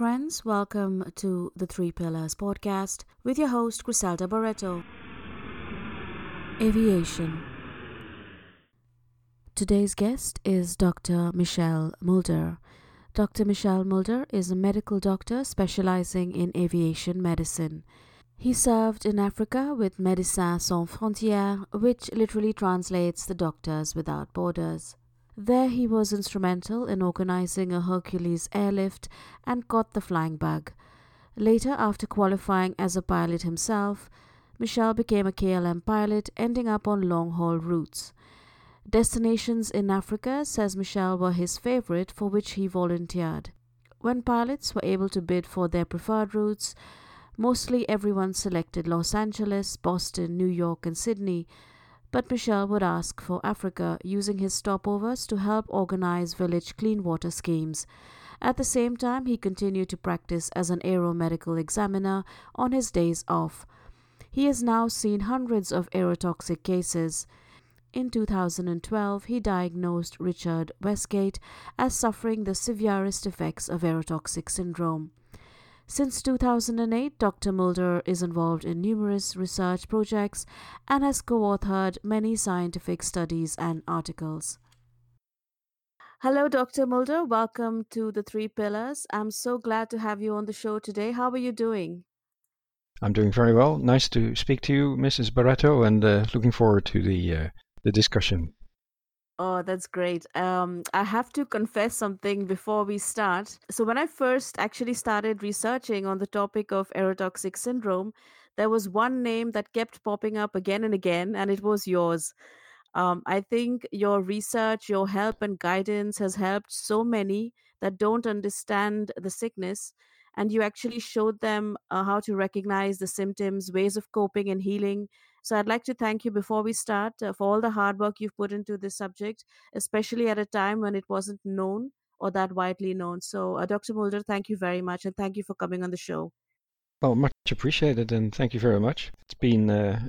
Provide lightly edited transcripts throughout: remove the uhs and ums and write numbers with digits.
friends. Welcome to the Three Pillars podcast with your host, Griselda Barreto. Aviation. Today's guest is Dr. Michel Mulder. Dr. Michel Mulder is a medical doctor specializing in aviation medicine. He served in Africa with Médecins Sans Frontières, which literally translates the Doctors Without Borders. There he was instrumental in organizing a Hercules airlift and caught the flying bug. Later, after qualifying as a pilot himself, Michel became a KLM pilot, ending up on long-haul routes. Destinations in Africa, says Michel, were his favorite, for which he volunteered. When pilots were able to bid for their preferred routes, mostly everyone selected Los Angeles, Boston, New York, and Sydney, but Michel would ask for Africa, using his stopovers to help organize village clean water schemes. At the same time, he continued to practice as an aeromedical examiner on his days off. He has now seen hundreds of aerotoxic cases. In 2012, he diagnosed Richard Westgate as suffering the severest effects of aerotoxic syndrome. Since 2008, Dr. Mulder is involved in numerous research projects and has co-authored many scientific studies and articles. Hello, Dr. Mulder. Welcome to the Three Pillars. I'm so glad to have you on the show today. How are you doing? I'm doing very well. Nice to speak to you, Mrs. Barreto, and looking forward to the discussion. Oh, that's great. I have to confess something before we start. So, when I first actually started researching on the topic of aerotoxic syndrome, there was one name that kept popping up again and again, and it was yours. I think your research, your help, and guidance has helped so many that don't understand the sickness. And you actually showed them how to recognize the symptoms, ways of coping, and healing. So I'd like to thank you before we start for all the hard work you've put into this subject, especially at a time when it wasn't known or that widely known. So, Dr. Mulder, thank you very much, and thank you for coming on the show. Well, much appreciated, and thank you very much. It's been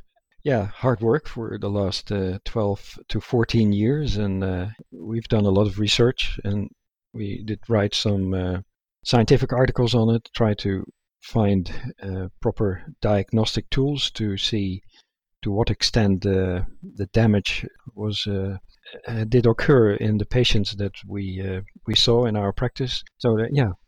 hard work for the last 12 to 14 years, and we've done a lot of research, and we did write some scientific articles on it, try to find proper diagnostic tools to see to what extent the damage was did occur in the patients that we saw in our practice. So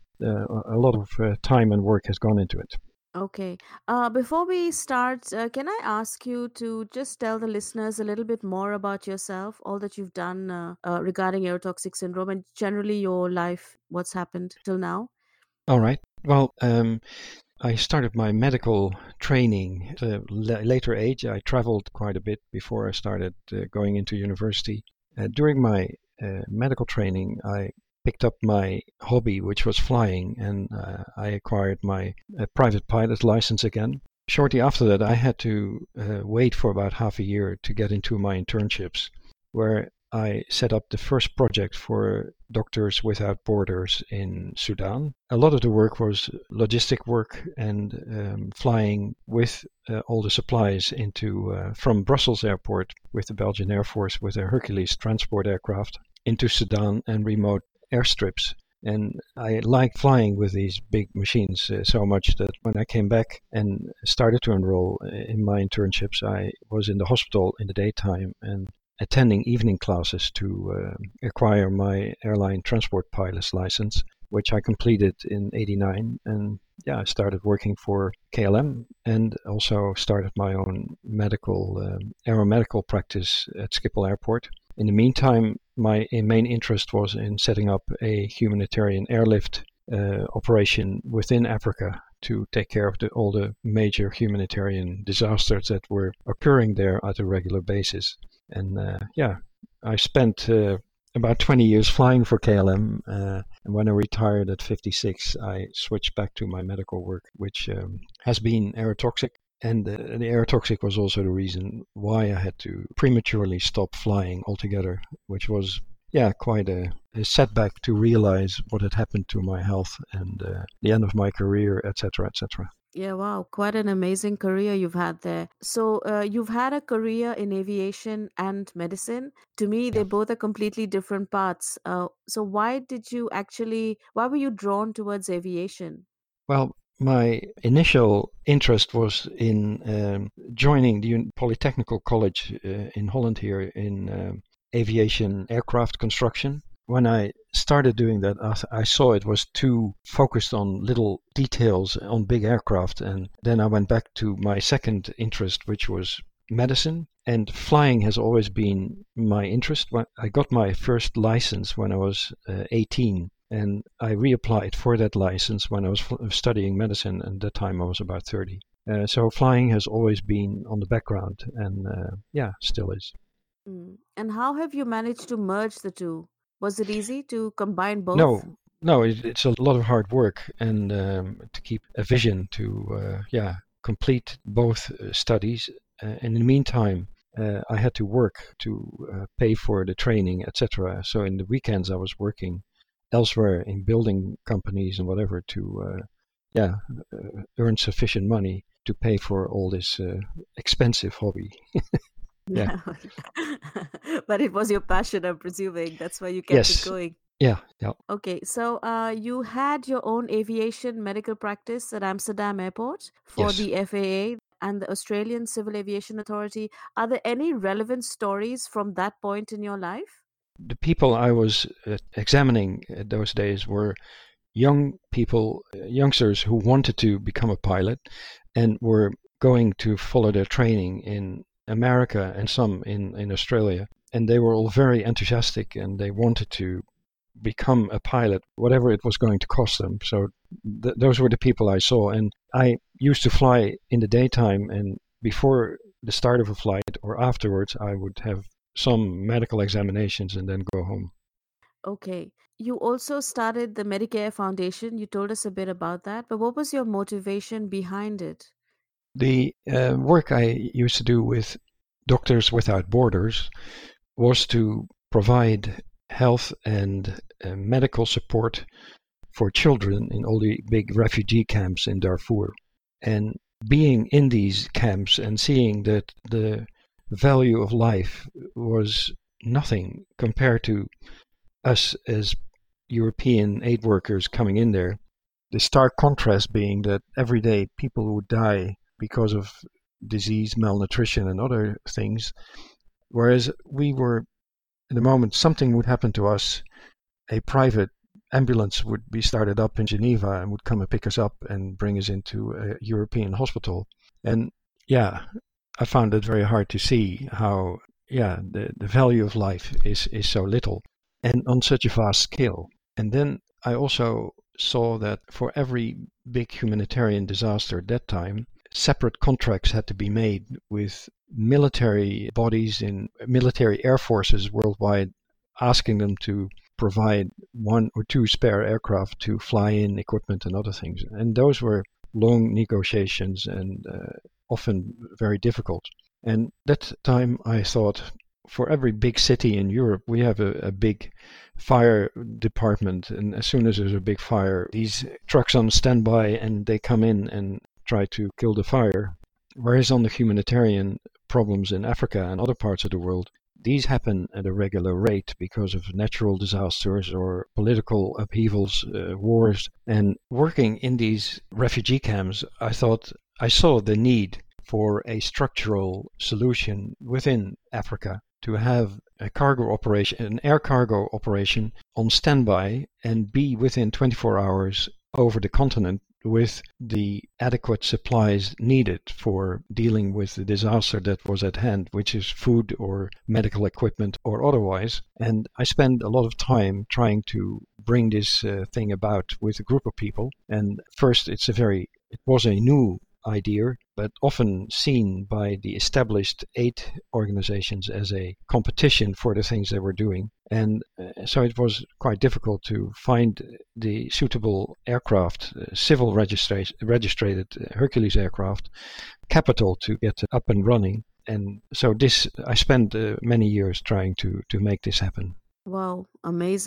a lot of time and work has gone into it. Okay. Before we start, can I ask you to just tell the listeners a little bit more about yourself, all that you've done regarding aerotoxic syndrome and generally your life, what's happened till now? All right. Well, I started my medical training at a later age. I traveled quite a bit before I started going into university. During my medical training, I picked up my hobby, which was flying, and I acquired my private pilot license again. Shortly after that, I had to wait for about half a year to get into my internships, where I set up the first project for Doctors Without Borders in Sudan. A lot of the work was logistic work and flying with all the supplies from Brussels Airport with the Belgian Air Force with a Hercules transport aircraft into Sudan and remote airstrips. And I liked flying with these big machines so much that when I came back and started to enroll in my internships, I was in the hospital in the daytime and attending evening classes to acquire my airline transport pilot's license, which I completed in '89. And I started working for KLM and also started my own aeromedical practice at Schiphol Airport. In the meantime, my main interest was in setting up a humanitarian airlift operation within Africa to take care of all the major humanitarian disasters that were occurring there at a regular basis. And I spent about 20 years flying for KLM. And when I retired at 56, I switched back to my medical work, which has been aerotoxic. And the aerotoxic was also the reason why I had to prematurely stop flying altogether, which was quite a setback to realize what had happened to my health and the end of my career, etc., etc. Yeah, wow, quite an amazing career you've had there. So, you've had a career in aviation and medicine. To me, they Yeah. both are completely different paths. So, why were you drawn towards aviation? Well, my initial interest was in joining the Polytechnical College in Holland here in aviation aircraft construction. When I started doing that, I saw it was too focused on little details on big aircraft. And then I went back to my second interest, which was medicine. And flying has always been my interest. I got my first license when I was 18, and I reapplied for that license when I was studying medicine, and at that time I was about 30. So flying has always been on the background, and yeah, still is. And how have you managed to merge the two? Was it easy to combine both? No, no, it's a lot of hard work, and to keep a vision to yeah, complete both studies. In the meantime, I had to work to pay for the training, etc. So in the weekends, I was working elsewhere in building companies and whatever to yeah, earn sufficient money to pay for all this expensive hobby. Yeah. Yeah. But it was your passion, I'm presuming. That's why you kept it Yes. going. Yeah. Yeah. Okay, so you had your own aviation medical practice at Amsterdam Airport for Yes. the FAA and the Australian Civil Aviation Authority. Are there any relevant stories from that point in your life? The people I was examining those days were young people, youngsters who wanted to become a pilot and were going to follow their training in America and some in Australia. And they were all very enthusiastic and they wanted to become a pilot, whatever it was going to cost them. So those were the people I saw. And I used to fly in the daytime, and before the start of a flight or afterwards, I would have some medical examinations and then go home. Okay. You also started the Medicare Foundation. You told us a bit about that, but what was your motivation behind it? The work I used to do with Doctors Without Borders was to provide health and medical support for children in all the big refugee camps in Darfur. And being in these camps and seeing that the value of life was nothing compared to us as European aid workers coming in there, the stark contrast being that every day people would die because of disease, malnutrition, and other things, whereas we were, in the moment something would happen to us, a private ambulance would be started up in Geneva and would come and pick us up and bring us into a European hospital. And yeah, I found it very hard to see how yeah the value of life is so little and on such a vast scale. And then I also saw that for every big humanitarian disaster at that time, separate contracts had to be made with military bodies in military air forces worldwide, asking them to provide one or two spare aircraft to fly in equipment and other things. And those were long negotiations and often very difficult. And that time I thought, for every big city in Europe, we have a big fire department. And as soon as there's a big fire, these trucks on standby and they come in and try to kill the fire. Whereas on the humanitarian problems in Africa and other parts of the world, these happen at a regular rate because of natural disasters or political upheavals, wars. And working in these refugee camps, I thought I saw the need for a structural solution within Africa to have a cargo operation, an air cargo operation on standby and be within 24 hours over the continent with the adequate supplies needed for dealing with the disaster that was at hand, which is food or medical equipment or otherwise. And I spent a lot of time trying to bring this thing about with a group of people. And first, it was a new idea, but often seen by the established aid organizations as a competition for the things they were doing. And so it was quite difficult to find the suitable aircraft, civil registered Hercules aircraft, capital to get up and running. And so I spent many years trying to make this happen. Wow, amazing.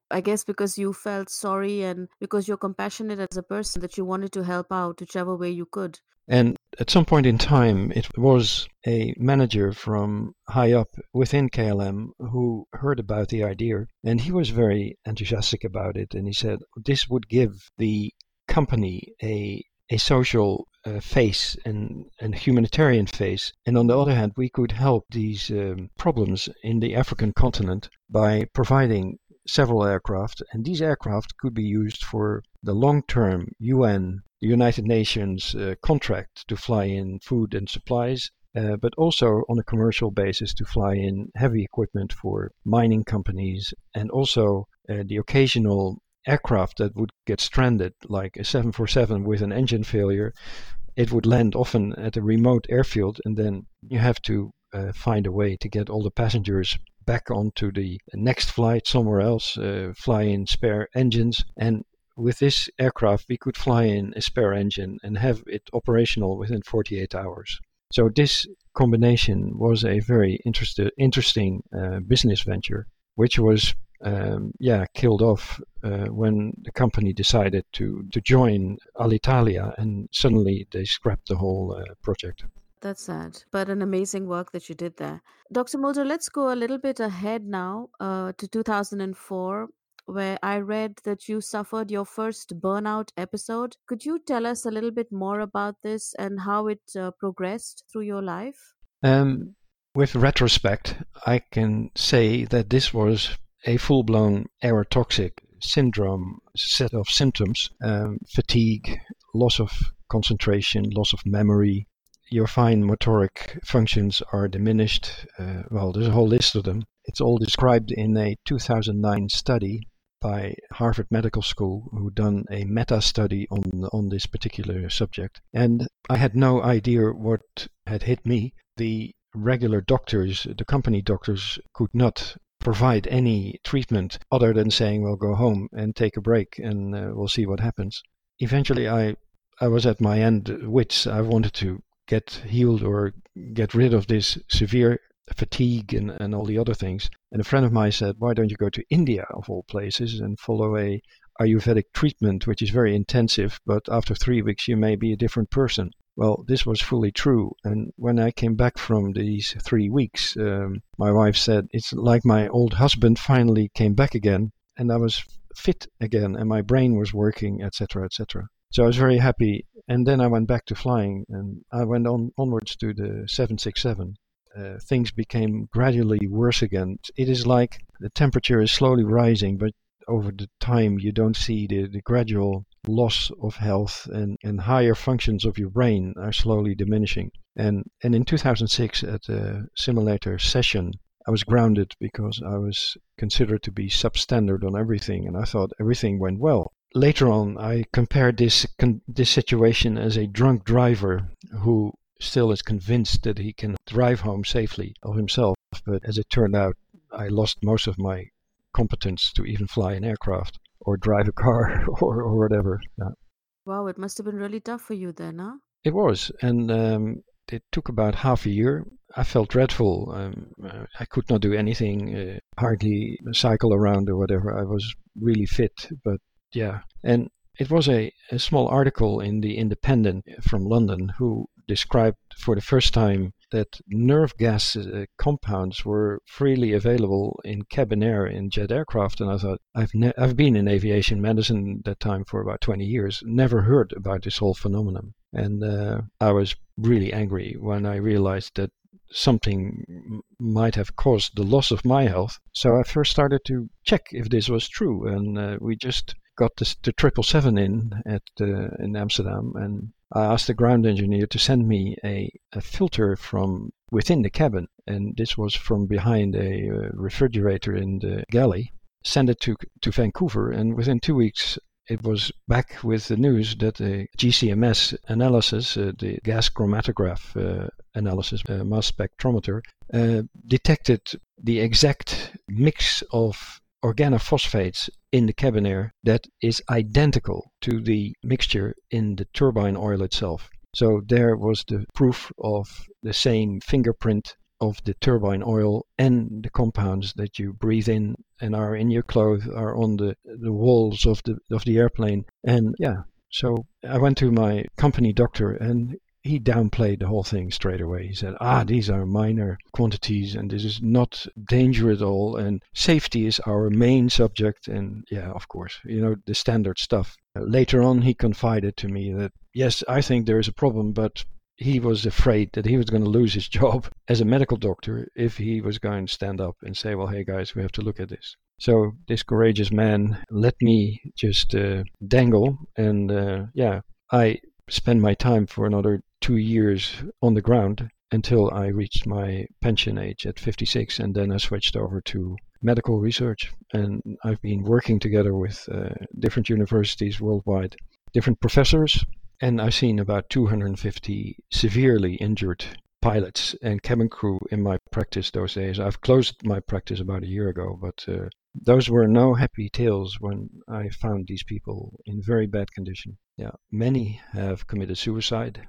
I guess because you felt sorry and because you're compassionate as a person that you wanted to help out whichever way you could. And at some point in time, it was a manager from high up within KLM who heard about the idea, and he was very enthusiastic about it. And he said this would give the company a social face and humanitarian face. And on the other hand, we could help these problems in the African continent by providing several aircraft, and these aircraft could be used for the long-term UN, the United Nations contract to fly in food and supplies, but also on a commercial basis to fly in heavy equipment for mining companies, and also the occasional aircraft that would get stranded, like a 747 with an engine failure. It would land often at a remote airfield, and then you have to find a way to get all the passengers back onto the next flight somewhere else, fly in spare engines. And with this aircraft, we could fly in a spare engine and have it operational within 48 hours. So this combination was a very interesting business venture, which was killed off when the company decided to join Alitalia, and suddenly they scrapped the whole project. That's sad, but an amazing work that you did there. Dr. Mulder, let's go a little bit ahead now to 2004, where I read that you suffered your first burnout episode. Could you tell us a little bit more about this and how it progressed through your life? With retrospect, I can say that this was a full-blown aerotoxic syndrome set of symptoms, fatigue, loss of concentration, loss of memory. Your fine motoric functions are diminished. There's a whole list of them. It's all described in a 2009 study by Harvard Medical School, who done a meta-study on this particular subject. And I had no idea what had hit me. The regular doctors, the company doctors, could not provide any treatment other than saying, well, go home and take a break and we'll see what happens. Eventually, I was at my end wits. I wanted to get healed or get rid of this severe fatigue and all the other things. And a friend of mine said, why don't you go to India, of all places, and follow a Ayurvedic treatment, which is very intensive, but after 3 weeks you may be a different person. Well, this was fully true. And when I came back from these 3 weeks, my wife said, it's like my old husband finally came back again, and I was fit again, and my brain was working, etc., etc. So I was very happy. And then I went back to flying, and I went onwards to the 767. Things became gradually worse again. It is like the temperature is slowly rising, but over the time you don't see the gradual loss of health, and higher functions of your brain are slowly diminishing. And in 2006, at a simulator session, I was grounded because I was considered to be substandard on everything, and I thought everything went well. Later on, I compared this situation as a drunk driver who still is convinced that he can drive home safely of himself. But as it turned out, I lost most of my competence to even fly an aircraft or drive a car or whatever. Yeah. Wow, it must have been really tough for you then, huh? It was, and it took about half a year. I felt dreadful. I could not do anything, hardly cycle around or whatever. I was really fit, but yeah. And it was a small article in the Independent from London who described for the first time that nerve gas compounds were freely available in cabin air in jet aircraft. And I thought, I've been in aviation medicine at that time for about 20 years, never heard about this whole phenomenon. And I was really angry when I realized that something might have caused the loss of my health. So I first started to check if this was true. And we just got the 777 in Amsterdam, and I asked the ground engineer to send me a filter from within the cabin, and this was from behind a refrigerator in the galley. Send it to Vancouver, and within 2 weeks it was back with the news that the GCMS analysis, the gas chromatograph analysis, mass spectrometer, detected the exact mix of organophosphates in the cabin air that is identical to the mixture in the turbine oil itself. So there was the proof of the same fingerprint of the turbine oil and the compounds that you breathe in and are in your clothes, are on the walls of the airplane. And yeah, so I went to my company doctor, and he downplayed the whole thing straight away. He said, these are minor quantities and this is not danger at all, and safety is our main subject. And yeah, of course, the standard stuff. Later on, he confided to me that, yes, I think there is a problem, but he was afraid that he was going to lose his job as a medical doctor if he was going to stand up and say, well, hey guys, we have to look at this. So this courageous man let me just dangle, and I spent my time for another 2 years on the ground until I reached my pension age at 56, and then I switched over to medical research. And I've been working together with different universities worldwide, different professors, and I've seen about 250 severely injured pilots and cabin crew in my practice those days. I've closed my practice about a year ago, but those were no happy tales when I found these people in very bad condition. Yeah, many have committed suicide,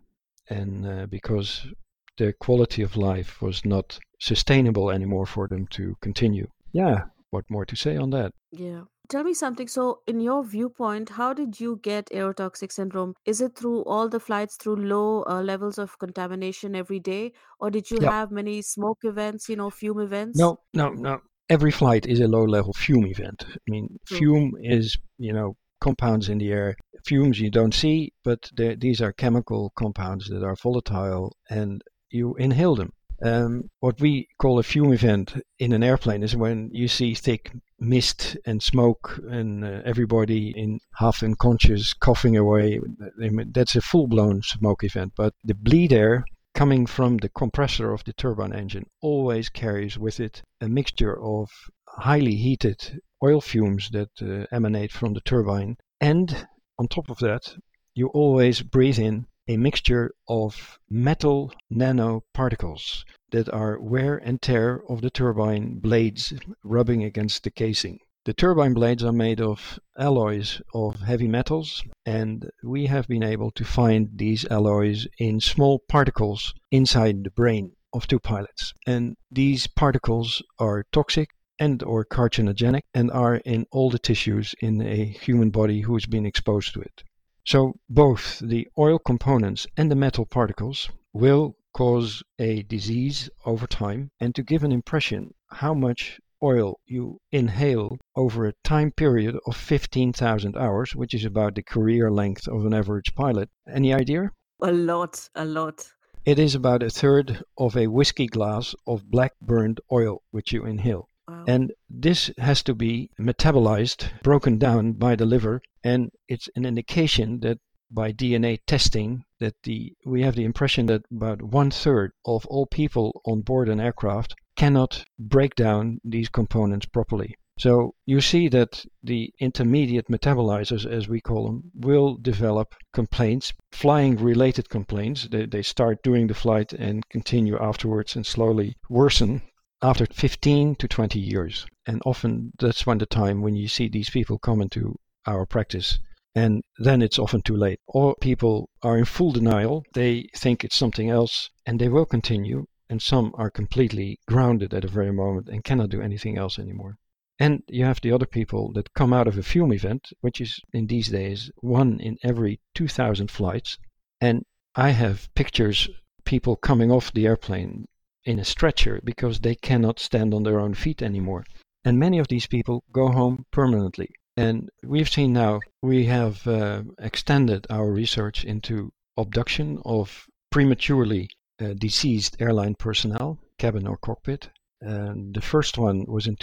and because their quality of life was not sustainable anymore for them to continue. Yeah, what more to say on that? Yeah. Tell me something. So, in your viewpoint, how did you get aerotoxic syndrome? Is it through all the flights through low levels of contamination every day, or did you Yeah, have many smoke events, fume events? no. Every flight is a low-level fume event. I mean, True. fume is, compounds in the air. Fumes you don't see, but these are chemical compounds that are volatile, and you inhale them. What we call a fume event in an airplane is when you see thick mist and smoke and everybody in half unconscious coughing away. That's a full-blown smoke event. But the bleed air coming from the compressor of the turbine engine always carries with it a mixture of highly heated oil fumes that emanate from the turbine. And on top of that, you always breathe in a mixture of metal nanoparticles that are wear and tear of the turbine blades rubbing against the casing. The turbine blades are made of alloys of heavy metals, and we have been able to find these alloys in small particles inside the brain of two pilots. And these particles are toxic and or carcinogenic and are in all the tissues in a human body who has been exposed to it. So both the oil components and the metal particles will cause a disease over time. And to give an impression how much oil you inhale over a time period of 15,000 hours, which is about the career length of an average pilot, any idea? A lot, a lot. It is about a third of a whiskey glass of black burned oil which you inhale. Wow. And this has to be metabolized, broken down by the liver, and it's an indication that by DNA testing that we have the impression that about 1/3 of all people on board an aircraft cannot break down these components properly. So you see that the intermediate metabolizers, as we call them, will develop complaints, flying-related complaints. They start during the flight and continue afterwards and slowly worsen after 15 to 20 years. And often that's the time when you see these people come into our practice. And then it's often too late. Or people are in full denial. They think it's something else and they will continue. And some are completely grounded at a very moment and cannot do anything else anymore. And you have the other people that come out of a fume event, which is in these days 1 in every 2,000 flights. And I have pictures, people coming off the airplane in a stretcher because they cannot stand on their own feet anymore. And many of these people go home permanently. And we've seen now, we have extended our research into abduction of prematurely deceased airline personnel, cabin or cockpit. And the first one was in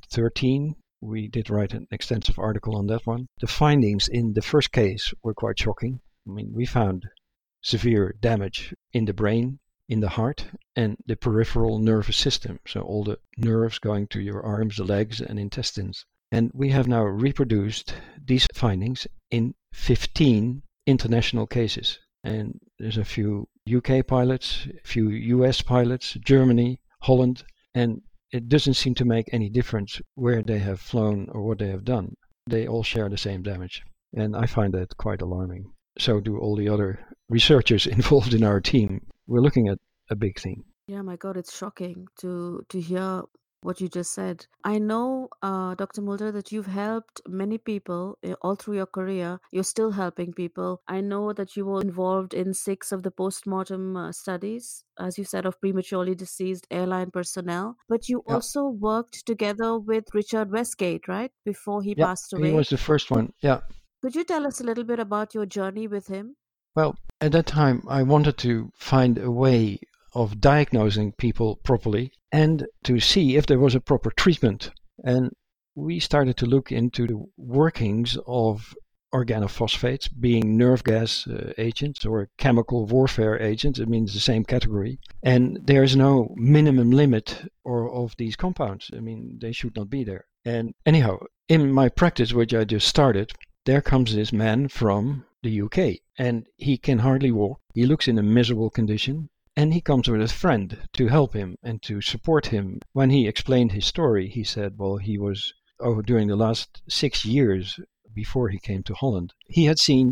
2013. We did write an extensive article on that one. The findings in the first case were quite shocking. I mean, we found severe damage in the brain, in the heart, and the peripheral nervous system. So all the nerves going to your arms, the legs, and intestines. And we have now reproduced these findings in 15 international cases. And there's a few UK pilots, a few US pilots, Germany, Holland, and it doesn't seem to make any difference where they have flown or what they have done. They all share the same damage. And I find that quite alarming. So do all the other researchers involved in our team. We're looking at a big thing. Yeah, my God, it's shocking to hear what you just said. I know, Dr. Mulder, that you've helped many people all through your career. You're still helping people. I know that you were involved in 6 of the postmortem studies, as you said, of prematurely deceased airline personnel. But you Yeah, also worked together with Richard Westgate, right, before he yeah, passed he away. was the first Could one. Yeah. could you tell us a little bit about your journey with him? Well, at that time, I wanted to find a way of diagnosing people properly and to see if there was a proper treatment. And we started to look into the workings of organophosphates, being nerve gas agents or chemical warfare agents. It means the same category. And there's no minimum limit or of these compounds. I mean, they should not be there. And anyhow, in my practice, which I just started, there comes this man from the UK, and he can hardly walk. He looks in a miserable condition, and he comes with a friend to help him and to support him. When he explained his story, he said, well, he was, during the last 6 years before he came to Holland, he had seen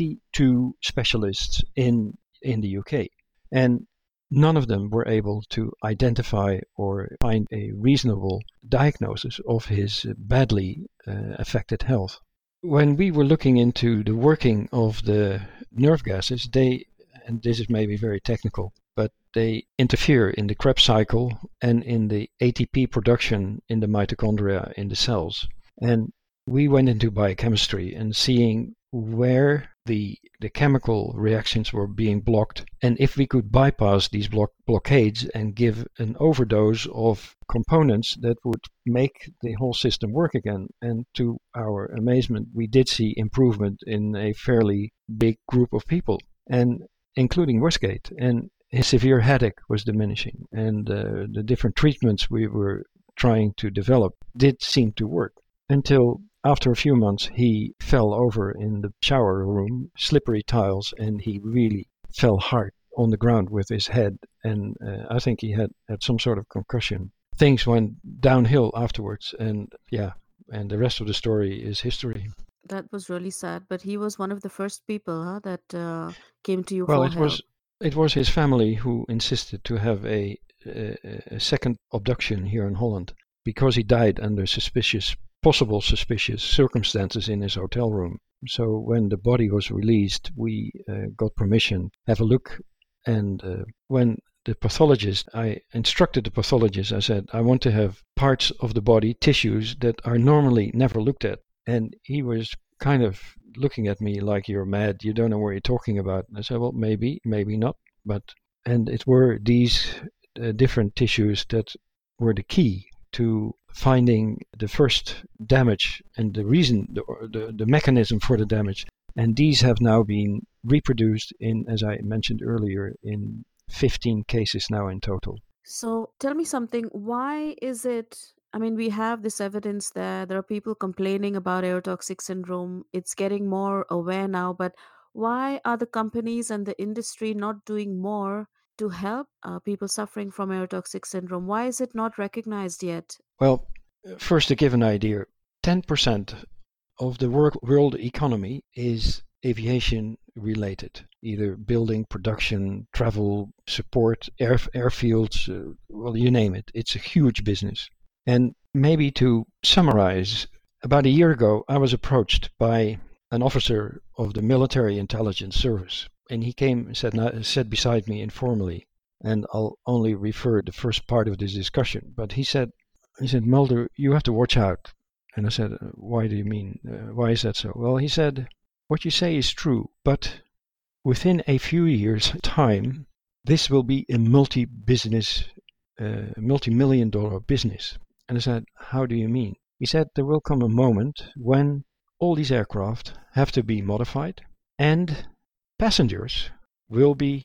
22 specialists in the UK, and none of them were able to identify or find a reasonable diagnosis of his badly affected health. When we were looking into the working of the nerve gases, and this is maybe very technical, but they interfere in the Krebs cycle and in the ATP production in the mitochondria in the cells. And we went into biochemistry and seeing where the chemical reactions were being blocked, and if we could bypass these blockades and give an overdose of components that would make the whole system work again. And to our amazement, we did see improvement in a fairly big group of people, and including Westgate. And his severe headache was diminishing, and the different treatments we were trying to develop did seem to work until after a few months, he fell over in the shower room, slippery tiles, and he really fell hard on the ground with his head. And I think he had some sort of concussion. Things went downhill afterwards, and yeah, and the rest of the story is history. That was really sad, but he was one of the first people, huh, that came to you Well, for help. it was his family who insisted to have a second abduction here in Holland because he died under possible suspicious circumstances in his hotel room. So when the body was released, we got permission to have a look. And when the pathologist, I instructed the pathologist, I said, I want to have parts of the body, tissues that are normally never looked at. And he was kind of looking at me like, you're mad, you don't know what you're talking about. And I said, well, maybe, maybe not. And it were these different tissues that were the key to finding the first damage and the reason, the mechanism for the damage. And these have now been reproduced in, as I mentioned earlier, in 15 cases now in total. So tell me something. Why is it? I mean, we have this evidence there. There are people complaining about aerotoxic syndrome. It's getting more aware now, but why are the companies and the industry not doing more to help people suffering from aerotoxic syndrome? Why is it not recognized yet? Well, first to give an idea, 10% of the world economy is aviation related, either building, production, travel, support, airfields, well, you name it. It's a huge business. And maybe to summarize, about a year ago, I was approached by an officer of the Military Intelligence Service, and he came and sat beside me informally. And I'll only refer the first part of this discussion. But he said, Mulder, you have to watch out. And I said, why do you mean? Why is that so? Well, he said, what you say is true, but within a few years' time, this will be a multi-million dollar business. And I said, how do you mean? He said, there will come a moment when all these aircraft have to be modified and passengers will be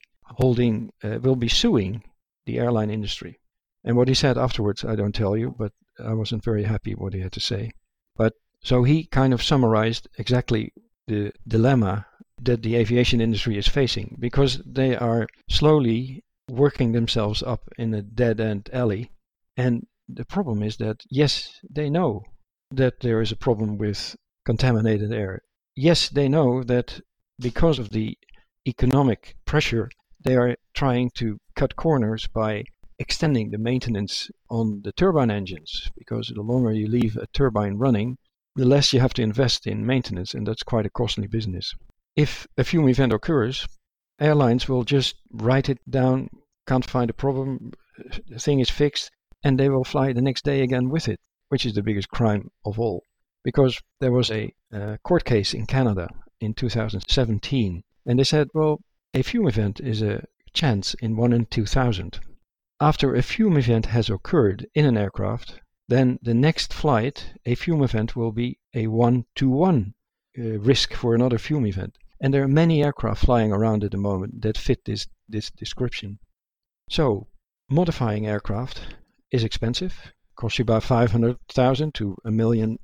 suing the airline industry. And what he said afterwards, I don't tell you, but I wasn't very happy what he had to say. But so he kind of summarized exactly the dilemma that the aviation industry is facing, because they are slowly working themselves up in a dead-end alley. And the problem is that, yes, they know that there is a problem with contaminated air. Yes, they know that because of the economic pressure, they are trying to cut corners by extending the maintenance on the turbine engines, because the longer you leave a turbine running, the less you have to invest in maintenance, and that's quite a costly business. If a fume event occurs, airlines will just write it down, can't find a problem, the thing is fixed, and they will fly the next day again with it, which is the biggest crime of all. Because there was a court case in Canada in 2017, and they said, well, a fume event is a chance in 1 in 2,000. After a fume event has occurred in an aircraft, then the next flight, a fume event will be a 1-to-1 risk for another fume event. And there are many aircraft flying around at the moment that fit this description. So, modifying aircraft is expensive, costs you about $500,000 to $1 million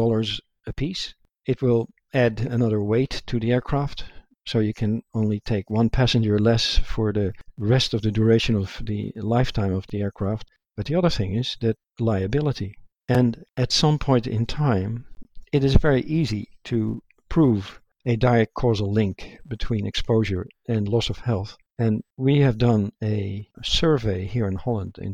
a piece. It will add another weight to the aircraft, so you can only take one passenger less for the rest of the duration of the lifetime of the aircraft. But the other thing is that liability. And at some point in time, it is very easy to prove a direct causal link between exposure and loss of health. And we have done a survey here in Holland in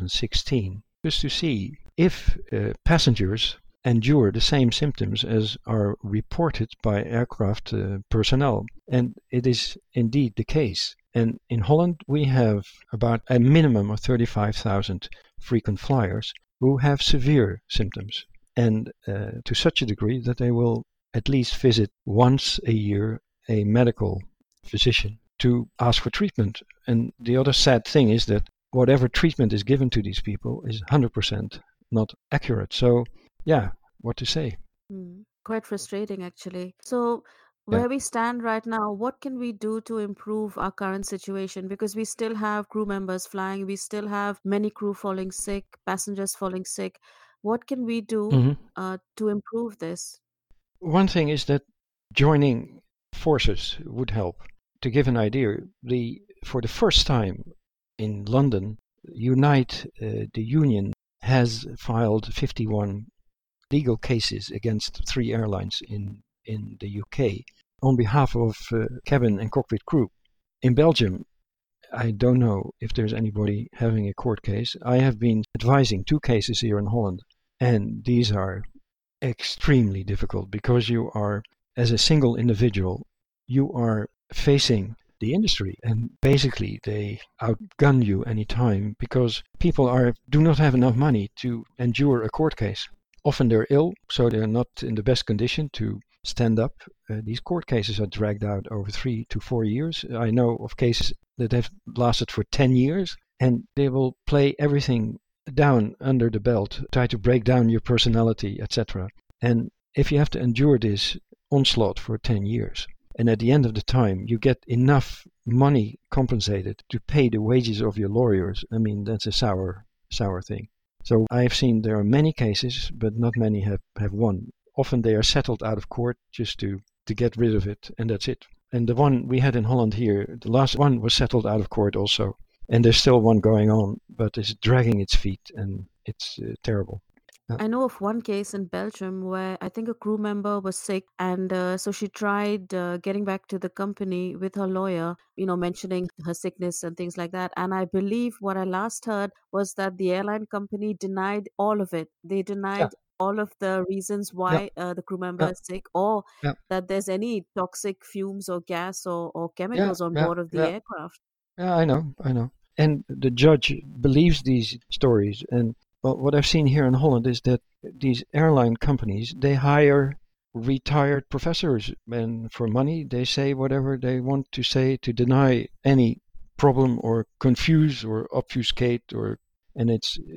2016 just to see if passengers endure the same symptoms as are reported by aircraft personnel. And it is indeed the case. And in Holland, we have about a minimum of 35,000 frequent flyers who have severe symptoms, and to such a degree that they will at least visit once a year a medical physician to ask for treatment. And the other sad thing is that whatever treatment is given to these people is 100% not accurate. So, yeah, what to say? Quite frustrating, actually. So, Yeah. where we stand right now, what can we do to improve our current situation? Because we still have crew members flying, we still have many crew falling sick, passengers falling sick. What can we do Mhm. to improve this? One thing is that joining forces would help. To give an idea, for the first time in London, Unite, the union, has filed 51 legal cases against 3 airlines in the UK on behalf of cabin and cockpit crew. In Belgium, I don't know if there's anybody having a court case. I have been advising 2 cases here in Holland, and these are extremely difficult because you are, as a single individual, you are facing the industry, and basically they outgun you anytime because people do not have enough money to endure a court case. Often they're ill, so they're not in the best condition to stand up. These court cases are dragged out over 3 to 4 years. I know of cases that have lasted for 10 years, and they will play everything down under the belt, try to break down your personality, etc. And if you have to endure this onslaught for 10 years, and at the end of the time you get enough money compensated to pay the wages of your lawyers, I mean, that's a sour thing. So I've seen there are many cases, but not many have won. Often they are settled out of court just to get rid of it, and that's it. And the one we had in Holland here, the last one was settled out of court also. And there's still one going on, but it's dragging its feet, and it's terrible. I know of one case in Belgium where I think a crew member was sick, and so she tried getting back to the company with her lawyer, mentioning her sickness and things like that. And I believe what I last heard was that the airline company denied all of it. They Yeah, denied all of the reasons yeah, why the crew member yeah, is sick, or yeah, that there's any toxic fumes or gas or yeah, chemicals on yeah, board of the yeah. aircraft. Yeah, I know. And the judge believes these stories. And well, what I've seen here in Holland is that these airline companies, they hire retired professors, and for money they say whatever they want to say to deny any problem or confuse or obfuscate, and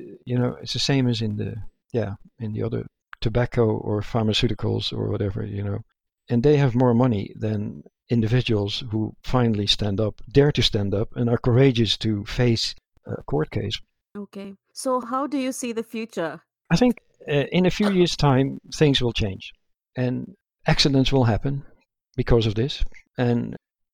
it's the same as in the other tobacco or pharmaceuticals or whatever. And they have more money than individuals who finally dare to stand up, and are courageous to face a court case. Okay. So, how do you see the future? I think in a few years' time, things will change, and accidents will happen because of this. And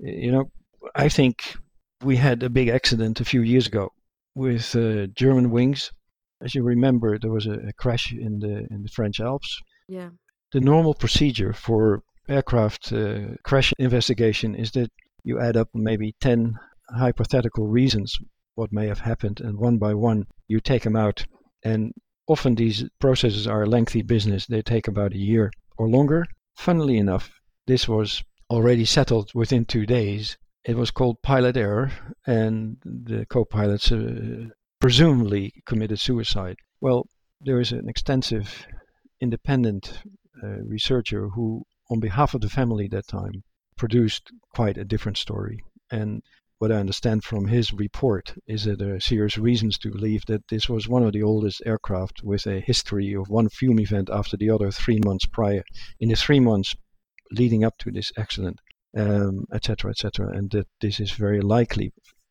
I think we had a big accident a few years ago with German wings. As you remember, there was a crash in the French Alps. Yeah. The normal procedure for aircraft crash investigation is that you add up maybe 10 hypothetical reasons what may have happened, and one by one you take them out. And often these processes are a lengthy business. They take about a year or longer. Funnily enough, this was already settled within 2 days. It was called pilot error, and the co-pilots presumably committed suicide. Well, there is an extensive independent researcher who, on behalf of the family that time, produced quite a different story. And what I understand from his report is that there are serious reasons to believe that this was one of the oldest aircraft with a history of one fume event after the other 3 months prior, in the 3 months leading up to this accident, etc., etc., and that this is very likely,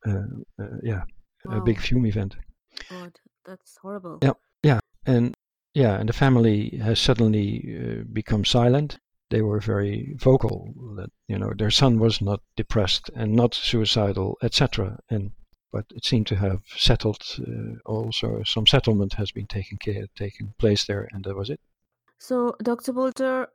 a big fume event. God, that's horrible. Yeah, and the family has suddenly become silent. They were very vocal that their son was not depressed and not suicidal, etc. But it seemed to have settled. Also, some settlement has been taken place there, and that was it. So, Dr. Bolter,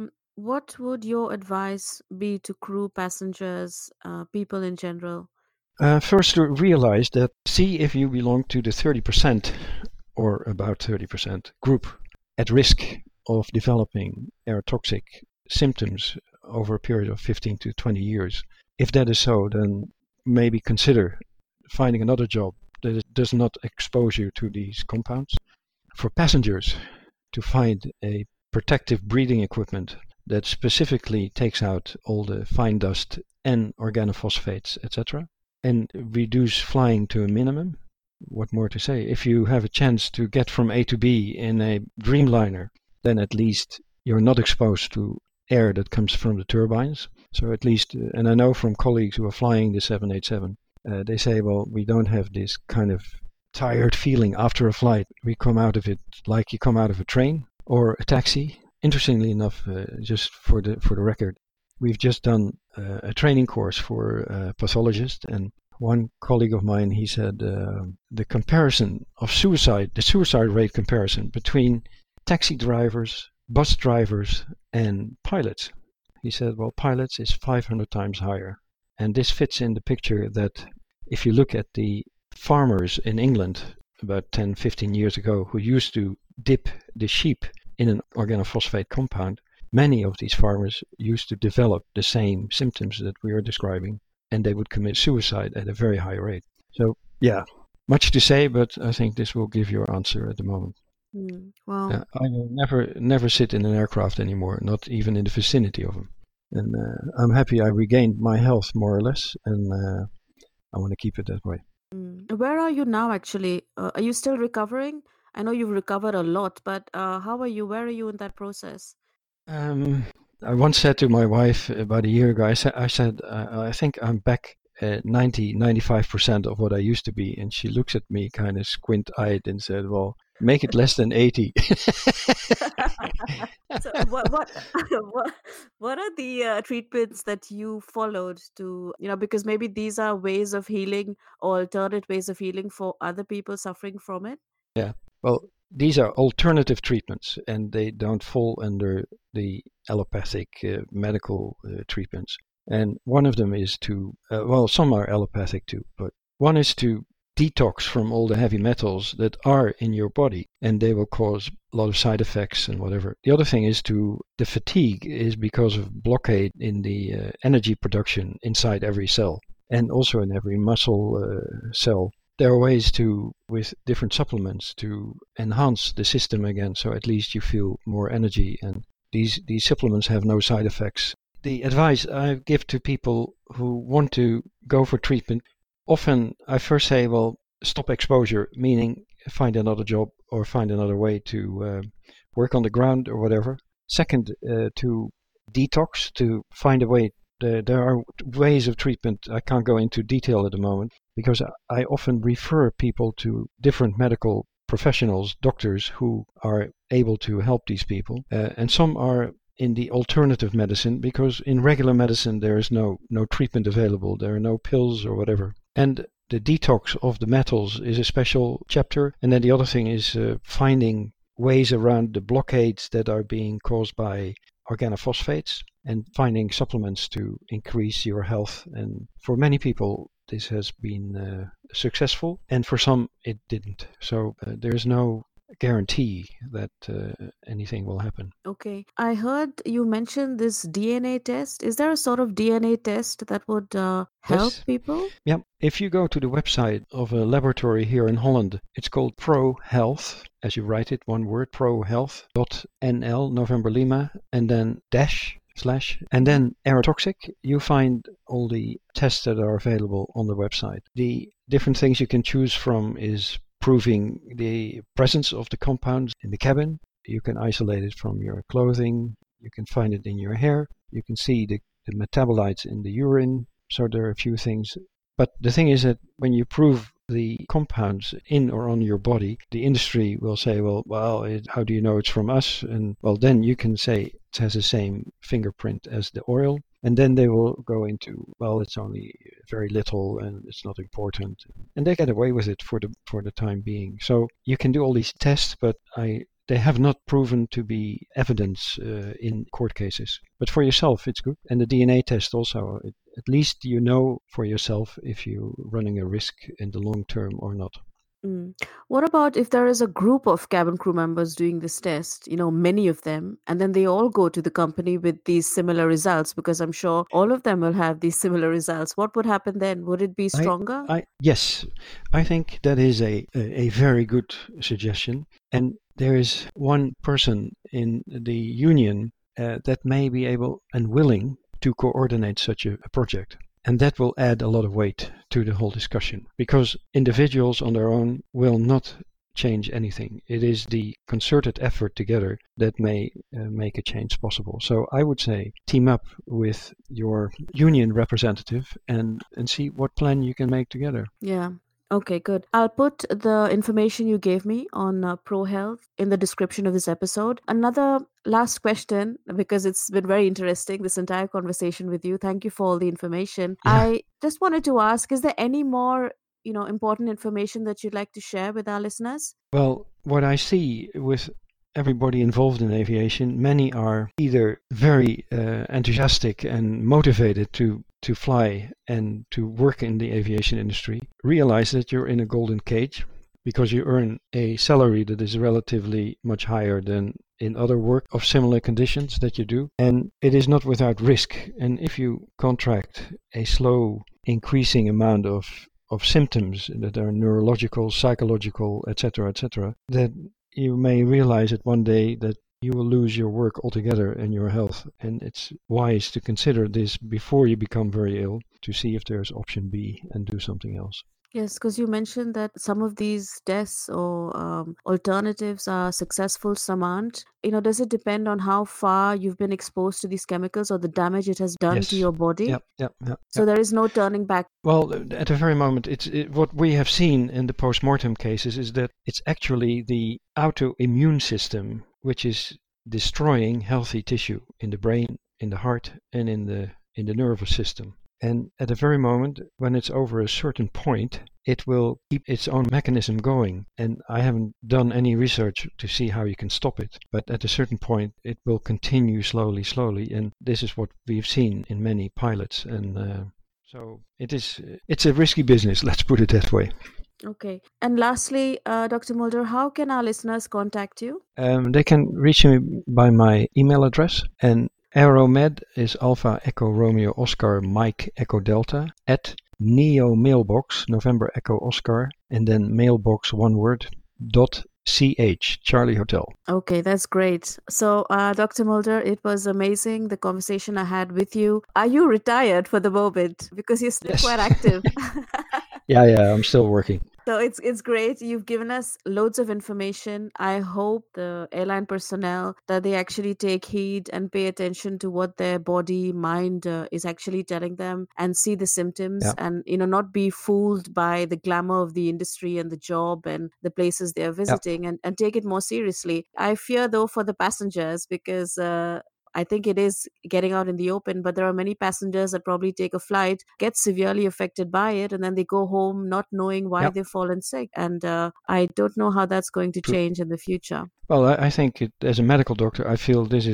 what would your advice be to crew, passengers, people in general? First, to realize that, see if you belong to the 30% or about 30% group at risk of developing air toxic symptoms over a period of 15 to 20 years. If that is so, then maybe consider finding another job that does not expose you to these compounds. For passengers, to find a protective breathing equipment that specifically takes out all the fine dust and organophosphates, etc., and reduce flying to a minimum. What more to say? If you have a chance to get from A to B in a Dreamliner, then at least you're not exposed to air that comes from the turbines. So at least, and I know from colleagues who are flying the 787, they say, well, we don't have this kind of tired feeling after a flight. We come out of it like you come out of a train or a taxi. Interestingly enough, just for the record, we've just done a training course for pathologists, and one colleague of mine, he said the comparison of the suicide rate comparison between taxi drivers, bus drivers, and pilots. He said, well, pilots is 500 times higher. And this fits in the picture that if you look at the farmers in England about 10, 15 years ago who used to dip the sheep in an organophosphate compound, many of these farmers used to develop the same symptoms that we are describing, and they would commit suicide at a very high rate. So, yeah, much to say, but I think this will give your answer at the moment. Wow. I will never sit in an aircraft anymore, not even in the vicinity of them. And I'm happy I regained my health more or less, and I want to keep it that way. Where are you now, actually? Are you still recovering? I know you've recovered a lot, but how are you? Where are you in that process? I once said to my wife about a year ago, I said, I think I'm back at 95% of what I used to be. And she looks at me kind of squint-eyed and said, well, make it less than 80. So what are the treatments that you followed to, because maybe these are ways of healing or alternate ways of healing for other people suffering from it? Yeah, well, these are alternative treatments, and they don't fall under the allopathic medical treatments. And one of them is to, some are allopathic too, but one is to detox from all the heavy metals that are in your body, and they will cause a lot of side effects and whatever. The other thing is the fatigue is because of blockade in the energy production inside every cell, and also in every muscle cell. There are ways with different supplements, to enhance the system again, so at least you feel more energy, and these supplements have no side effects. The advice I give to people who want to go for treatment, often I first say, well, stop exposure, meaning find another job or find another way to work on the ground or whatever. Second, to detox, to find a way. There are ways of treatment. I can't go into detail at the moment, because I often refer people to different medical professionals, doctors, who are able to help these people. And some are in the alternative medicine, because in regular medicine there is no treatment available. There are no pills or whatever. And the detox of the metals is a special chapter. And then the other thing is finding ways around the blockades that are being caused by organophosphates, and finding supplements to increase your health. And for many people, this has been successful, and for some it didn't. So there is no guarantee that anything will happen. Okay. I heard you mention this DNA test. Is there a sort of DNA test that would help Yes. people? Yeah. If you go to the website of a laboratory here in Holland, it's called ProHealth, as you write it, one word, prohealth.nl, November Lima, and then dash slash, and then Aerotoxic. You find all the tests that are available on the website. The different things you can choose from is proving the presence of the compounds in the cabin. You can isolate it from your clothing. You can find it in your hair. You can see the metabolites in the urine. So there are a few things. But the thing is that when you prove the compounds in or on your body, the industry will say, how do you know it's from us? And well, then you can say it has the same fingerprint as the oil. And then they will go into, well, it's only very little and it's not important. And they get away with it for the time being. So you can do all these tests, but they have not proven to be evidence in court cases. But for yourself, it's good. And the DNA test also, at least you know for yourself if you're running a risk in the long term or not. What about if there is a group of cabin crew members doing this test, many of them, and then they all go to the company with these similar results? Because I'm sure all of them will have these similar results. What would happen then? Would it be stronger? Yes, I think that is a very good suggestion. And there is one person in the union that may be able and willing to coordinate such a project. And that will add a lot of weight to the whole discussion, because individuals on their own will not change anything. It is the concerted effort together that may make a change possible. So I would say team up with your union representative and see what plan you can make together. Yeah. Okay, good. I'll put the information you gave me on ProHealth in the description of this episode. Another last question, because it's been very interesting, this entire conversation with you. Thank you for all the information. Yeah. I just wanted to ask, is there any more, important information that you'd like to share with our listeners? Well, what I see with everybody involved in aviation, many are either very enthusiastic and motivated to fly and to work in the aviation industry, realize that you're in a golden cage because you earn a salary that is relatively much higher than in other work of similar conditions that you do. And it is not without risk. And if you contract a slow increasing amount of symptoms that are neurological, psychological, etc., that you may realize that one day that you will lose your work altogether and your health. And it's wise to consider this before you become very ill, to see if there's option B and do something else. Yes, because you mentioned that some of these tests or alternatives are successful, some aren't. Does it depend on how far you've been exposed to these chemicals or the damage it has done to your body? Yep. So there is no turning back. Well, at the very moment, what we have seen in the post-mortem cases is that it's actually the autoimmune system which is destroying healthy tissue in the brain, in the heart, and in the nervous system. And at the very moment when it's over a certain point, it will keep its own mechanism going. And I haven't done any research to see how you can stop it. But at a certain point, it will continue slowly. And this is what we've seen in many pilots. And so it's a risky business, let's put it that way. Okay. And lastly, Dr. Mulder, how can our listeners contact you? They can reach me by my email address, and Aeromed is Alpha Echo Romeo Oscar Mike Echo Delta at Neo Mailbox November Echo Oscar, and then mailbox one word .ch Charlie Hotel. Okay, that's great. So, Dr. Mulder, it was amazing, the conversation I had with you. Are you retired for the moment? Because you're still quite active. Yeah, I'm still working. So it's great. You've given us loads of information. I hope the airline personnel that they actually take heed and pay attention to what their body, mind is actually telling them, and see the symptoms, and not be fooled by the glamour of the industry and the job and the places they are visiting, and take it more seriously. I fear though for the passengers, because I think it is getting out in the open, but there are many passengers that probably take a flight, get severely affected by it, and then they go home not knowing why they've fallen sick. And I don't know how that's going to change in the future. Well, I think as a medical doctor, I feel this is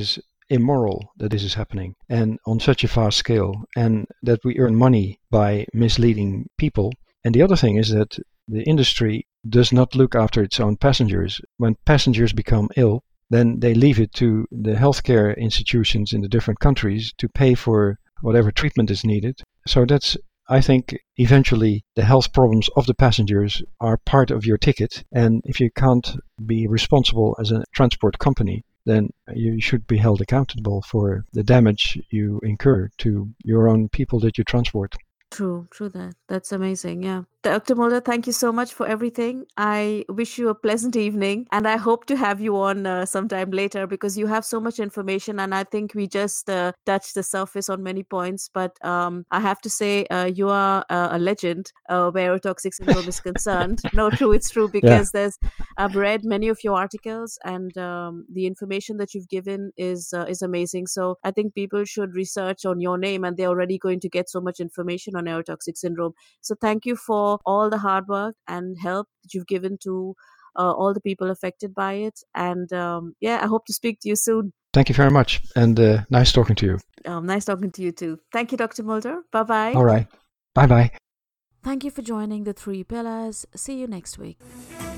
immoral that this is happening and on such a fast scale, and that we earn money by misleading people. And the other thing is that the industry does not look after its own passengers. When passengers become ill, then they leave it to the healthcare institutions in the different countries to pay for whatever treatment is needed. So that's, I think, eventually the health problems of the passengers are part of your ticket. And if you can't be responsible as a transport company, then you should be held accountable for the damage you incur to your own people that you transport. True that. That's amazing. Yeah. Dr. Mulder, thank you so much for everything. I wish you a pleasant evening, and I hope to have you on sometime later, because you have so much information, and I think we just touched the surface on many points. But I have to say, you are a legend where toxic syndrome is concerned. No, true, it's true, because I've read many of your articles, and the information that you've given is amazing. So I think people should research on your name, and they're already going to get so much information on neurotoxic syndrome. So thank you for all the hard work and help that you've given to all the people affected by it. And I hope to speak to you soon. Thank you very much. And nice talking to you. Nice talking to you too. Thank you, Dr. Mulder. Bye-bye. All right. Bye-bye. Thank you for joining the 3 Pillars. See you next week.